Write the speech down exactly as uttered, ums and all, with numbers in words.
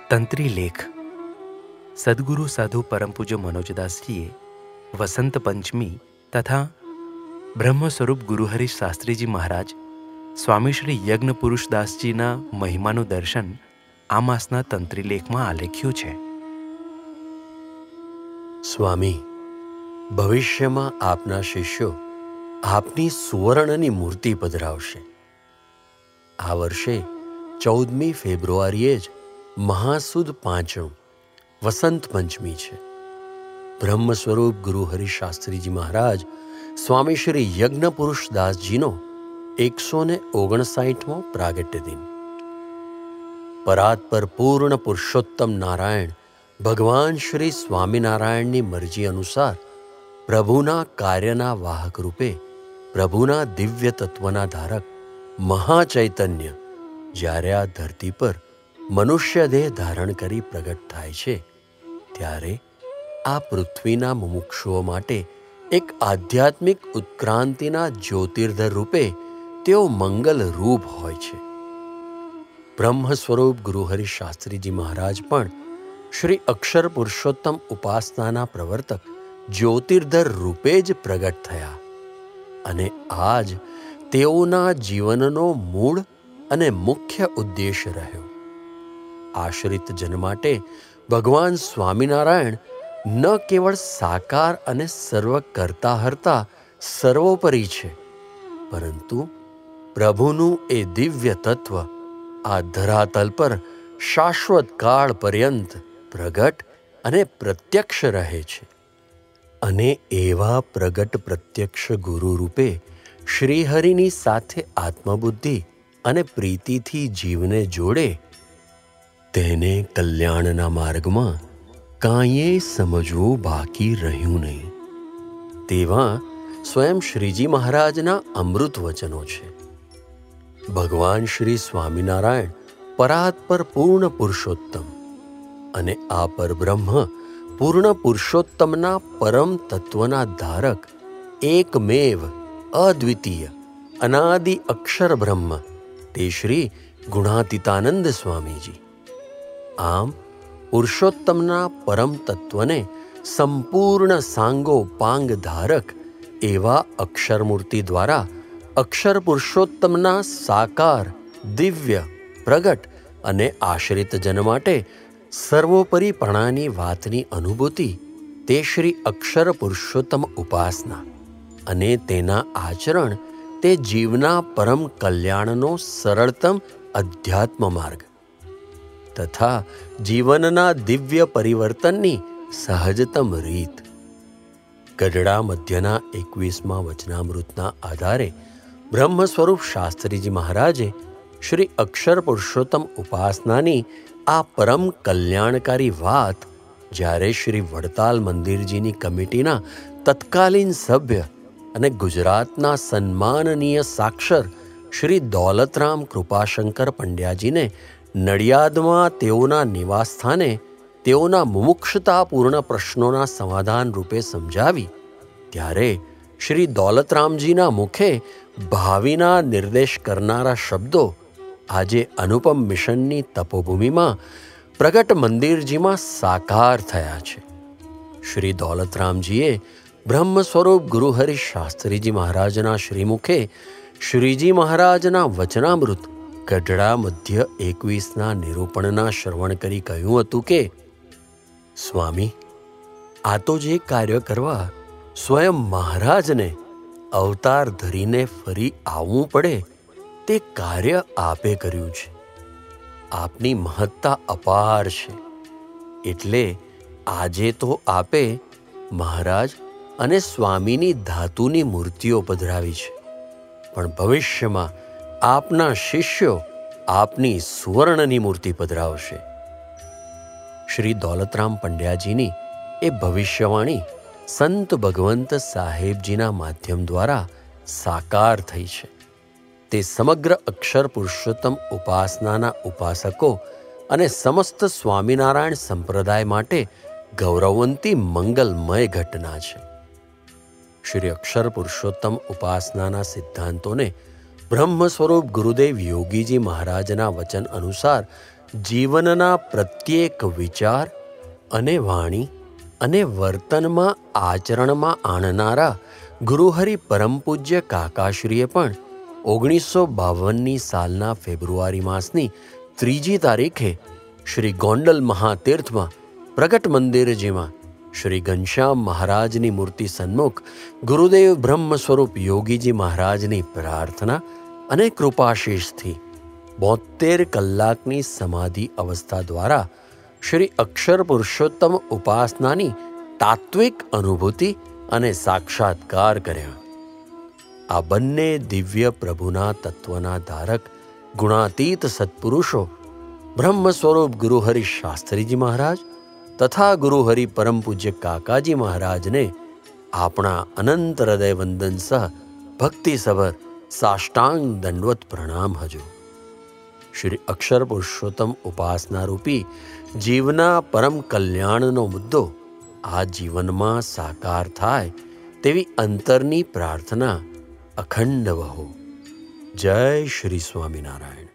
તંત્રી લેખ. સદગુરુ સાધુ પરમ પૂજ્ય મનોજદાસજીએ વસંત પંચમી તથા બ્રહ્મ સ્વરૂપ ગુરુહરીશ શાસ્ત્રીજી મહારાજ સ્વામી શ્રી યજ્ઞ પુરુષદાસજીના મહિમાનું દર્શન આ માસના તંત્રી લેખમાં આલેખ્યું છે. સ્વામી, ભવિષ્યમાં આપના શિષ્યો આપની સુવર્ણની મૂર્તિ પધરાવશે. આ વર્ષે ચૌદમી ફેબ્રુઆરીએ જ મહાસુદ પાંચમ વસંત પંચમી છે. બ્રહ્મ સ્વરૂપ ગુરુ હરિ શાસ્ત્રીજી મહારાજ સ્વામી શ્રી યજ્ઞ પુરુષદાસજીનો એકસો ને ઓગણસાઠમો પ્રાગટ્ય દિન. પરાત્પર પૂર્ણ પુરુષોત્તમ નારાયણ ભગવાન શ્રી સ્વામિનારાયણની મરજી અનુસાર પ્રભુના કાર્યના વાહક રૂપે પ્રભુના દિવ્ય તત્વના ધારક મહાચૈતન્ય જ્યારે આ ધરતી પર મનુષ્ય દેહ ધારણ કરી પ્રગટ થાય છે, ત્યારે આ પૃથ્વીના મુમુક્ષુઓ માટે એક આધ્યાત્મિક ઉત્ક્રાંતિના જ્યોતિર્ધર રૂપે તેઓ મંગલ રૂપ હોય છે. બ્રહ્મ સ્વરૂપ ગુરુહરિ શાસ્ત્રીજી મહારાજ પણ શ્રી અક્ષર પુરુષોત્તમ ઉપાસનાના પ્રવર્તક જ્યોતિર્ધર રૂપે જ પ્રગટ થયા અને આજ તેઓના જીવનનો મૂળ અને મુખ્ય ઉદ્દેશ રહ્યો. આશ્રિત જન માટે ભગવાન સ્વામિનારાયણ ન કેવળ સાકાર અને સર્વ કરતા હરતા સર્વોપરી છે, પરંતુ પ્રભુનું એ દિવ્ય તત્વ આ ધરાતલ પર શાશ્વત કાળ પર્યંત પ્રગટ અને પ્રત્યક્ષ રહે છે. અને એવા પ્રગટ પ્રત્યક્ષ ગુરુ રૂપે શ્રીહરિની સાથે આત્મબુદ્ધિ અને પ્રીતિથી જીવને જોડે તેને કલ્યાણના માર્ગમાં કાંઈએ સમજવું બાકી રહ્યું નહીં. તેવા સ્વયં શ્રીજી મહારાજના અમૃત વચનો છે. ભગવાન શ્રી સ્વામિનારાયણ પરાત્પર પૂર્ણ પુરુષોત્તમ અને આ પરબ્રહ્મ પૂર્ણ પુરુષોત્તમના પરમ તત્વના ધારક એકમેવ અદ્વિતીય અનાદિ અક્ષર બ્રહ્મ તે શ્રી ગુણાતીતાનંદ સ્વામીજી. આમ પુરુષોત્તમના પરમ તત્વને સંપૂર્ણ સાંગોપાંગ ધારક એવા અક્ષરમૂર્તિ દ્વારા અક્ષર પુરુષોત્તમના સાકાર દિવ્ય પ્રગટ અને આશ્રિત જન માટે સર્વોપરીપણાની વાતની અનુભૂતિ તે શ્રી અક્ષર પુરુષોત્તમ ઉપાસના અને તેના આચરણ તે જીવના પરમ કલ્યાણનો સરળતમ અધ્યાત્મ માર્ગ તથા જીવનના દિવ્ય પરિવર્તનની સહજતમ રીત. ગઢડા મધ્યના એકવીસમા વચનામૃતના આધારે બ્રહ્મ સ્વરૂપ શાસ્ત્રીજી મહારાજે શ્રી અક્ષર પુરુષોત્તમ ઉપાસનાની આ પરમ કલ્યાણકારી વાત જ્યારે શ્રી વડતાલ મંદિરજીની કમિટીના તત્કાલીન સભ્ય અને ગુજરાતના સન્માનનીય સાક્ષર શ્રી દૌલતરામ કૃપાશંકર પંડ્યાજીને નડિયાદમાં તેઓના નિવાસસ્થાને તેઓના મુમુક્ષતાપૂર્ણ પ્રશ્નોના સમાધાન રૂપે સમજાવી, ત્યારે શ્રી દૌલતરામજીના મુખે ભાવિના નિર્દેશ કરનારા શબ્દો આજે અનુપમ મિશનની તપોભૂમિમાં પ્રગટ મંદિરજીમાં સાકાર થયા છે. શ્રી દૌલતરામજીએ બ્રહ્મ સ્વરૂપ ગુરુહરિ શાસ્ત્રીજી મહારાજના શ્રીમુખે શ્રીજી મહારાજના વચનામૃત ગઢડા મધ્ય એકવીસના નિરૂપણના શ્રવણ કરી કહ્યું હતું કે, સ્વામી, આ તો જે કાર્ય કરવા સ્વયં મહારાજને અવતાર ધરીને ફરી આવવું પડે તે કાર્ય આપે કર્યું છે. આપની મહત્તા અપાર છે, એટલે આજે તો આપે મહારાજ અને સ્વામીની ધાતુની મૂર્તિઓ પધરાવી છે, પણ ભવિષ્યમાં આપના શિષ્યો આપની સુવર્ણની મૂર્તિ પધરાવશે. શ્રી દૌલતરામ પંડ્યાજીની એ ભવિષ્યવાણી સંત ભગવંત સાહેબજીના માધ્યમ દ્વારા સાકાર થઈ છે. તે સમગ્ર અક્ષર પુરુષોત્તમ ઉપાસનાના ઉપાસકો અને સમસ્ત સ્વામિનારાયણ સંપ્રદાય માટે ગૌરવવંતી મંગલમય ઘટના છે. શ્રી અક્ષર પુરુષોત્તમ ઉપાસનાના સિદ્ધાંતોને બ્રહ્મ સ્વરૂપ ગુરુદેવ યોગીજી મહારાજના વચન અનુસાર જીવનના પ્રત્યેક વિચાર અને વાણી અને વર્તનમાં આચરણમાં આણનારા ગુરુહરિ પરમ પૂજ્ય કાકાશ્રીએ પણ ઓગણીસો બાવનની સાલના ફેબ્રુઆરી માસની ત્રીજી તારીખે શ્રી ગોંડલ મહાતીર્થમાં પ્રગટ મંદિરજીમાં શ્રી ઘનશ્યામ મહારાજની મૂર્તિ સન્મુખ ગુરુદેવ બ્રહ્મ સ્વરૂપ યોગીજી મહારાજની પ્રાર્થના અને કૃપાશીષથી બોતેર કલાકની સમાધિ અવસ્થા દ્વારા શ્રી અક્ષર પુરુષોત્તમ ઉપાસનાની તાત્વિક અનુભૂતિ અને સાક્ષાત્કાર કર્યા. આ બંને દિવ્ય પ્રભુના તત્વના ધારક ગુણાતીત સત્પુરુષો બ્રહ્મ સ્વરૂપ ગુરુહરિ શાસ્ત્રીજી મહારાજ તથા ગુરુહરિ પરમ પૂજ્ય કાકાજી મહારાજને આપણા અનંત હૃદય વંદન સહ ભક્તિસભર સાષ્ટાંગ દંડવત પ્રણામ હજુ. શ્રી અક્ષર પુરુષોત્તમ ઉપાસના રૂપી જીવના પરમ કલ્યાણનો મુદ્દો આ જીવનમાં સાકાર થાય તેવી અંતરની પ્રાર્થના અખંડ વહો. જય શ્રી સ્વામિનારાયણ.